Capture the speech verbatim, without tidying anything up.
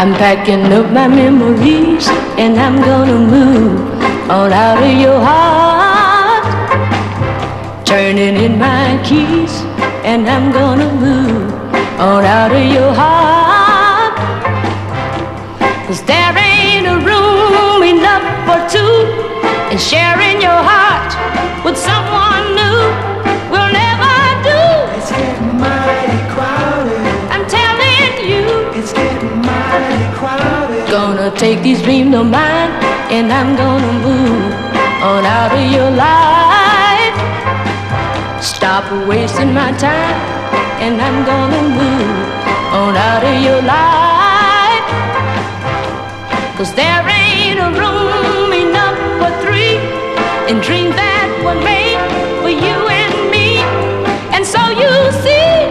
I'm packing up my memories and I'm gonna move on out of your heart. Turning in my keys and I'm gonna move on out of your heart. 'Cause there ain't a room enough for two, and sharing your heart with someone new will never do. It's getting mighty crowded. I'm telling you, It's getting mighty crowded. gonna take these dreams of mine and I'm gonna move on out of your life. Stop wasting my time and I'm gonna move on out of your life. 'Cause there ain't a room enough for three, and dreams that